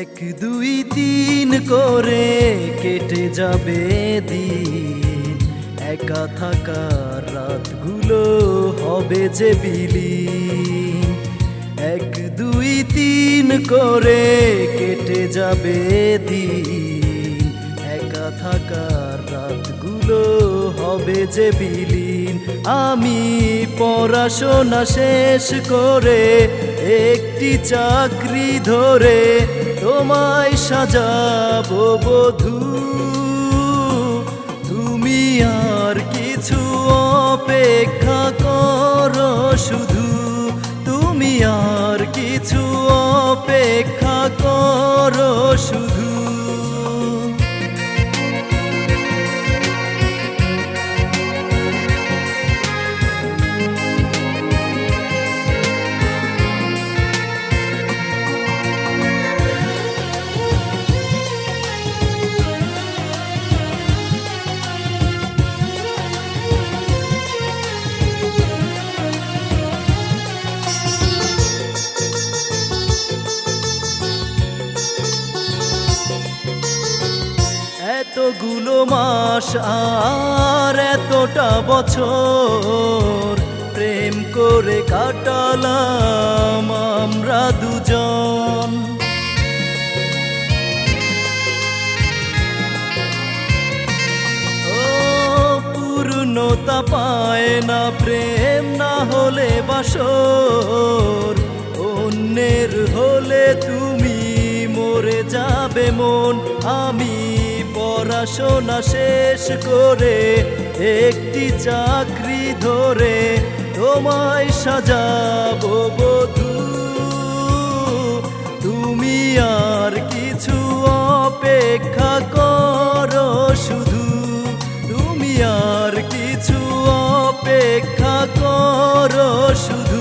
এক দুই তিন করে কেটে যাবে দিন, একা থাকার রাতগুলো হবে যে বিলীন। এক দুই তিন করে কেটে যাবে দিন, একা থাকার রাতগুলো হবে যে বিলীন। আমি পড়াশোনা শেষ করে একটি চাকরি ধরে তোমায় সাজাবো বধূ। তুমি আর কিছু অপেক্ষা করো শুধু, তুমি আর কিছু অপেক্ষা করো শুধু। এতগুলো মাস আর এতটা বছর প্রেম করে কাটালাম আমরা দুজন। ও পূর্ণতা পায় না প্রেম না হলে বাসর, অন্যের হলে তুমি মরে যাবে মন। আমি পড়াশোনা শেষ করে একটি চাকরি ধরে তোমায় সাজাবো বধূ। তুমি আর কিছু অপেক্ষা করো শুধু, তুমি আর কিছু অপেক্ষা করো শুধু।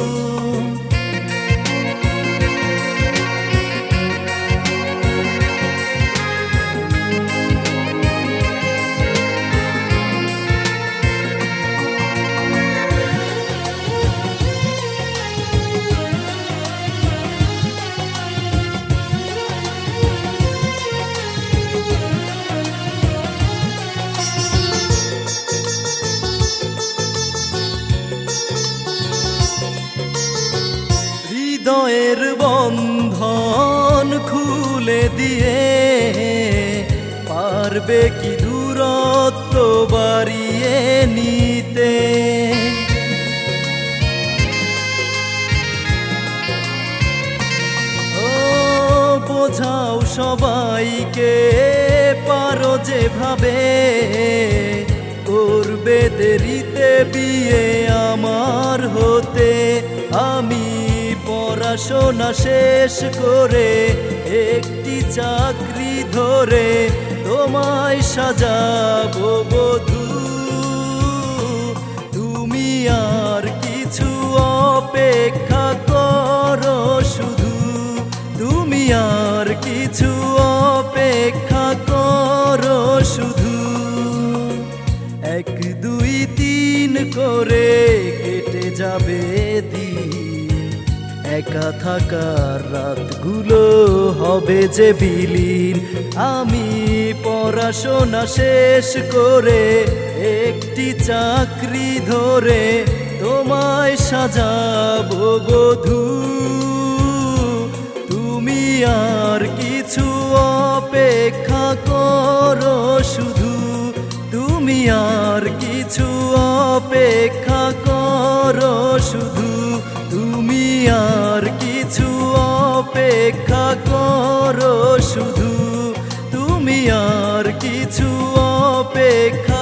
হৃদয়ের বন্ধন খুলে দিয়ে পারবে কি দূরত্ব বাড়িয়ে নিতে। ও বোঝাও সবাইকে পারো যেভাবে, করবে দেরিতে বিয়ে আমার হতে। আমি পড়াশোনা শেষ করে একটি চাকরি ধরে তোমায় সাজাবো বধূ। তুমি আর কিছু অপেক্ষা করো শুধু, তুমি আর কিছু অপেক্ষা করো শুধু। এক দুই তিন করে কেটে যাবে দিন, একা থাকার রাতগুলো হবে যে বিলীন। আমি পড়াশোনা শেষ করে একটি চাকরি ধরে তোমায় সাজাবো বধূ। তুমি আর কিছু অপেক্ষা করো শুধু, তুমি আর কিছু অপেক্ষা করো শুধু, তুমি আর কিছু অপেক্ষা করো শুধু, তুমি আর কিছু অপেক্ষা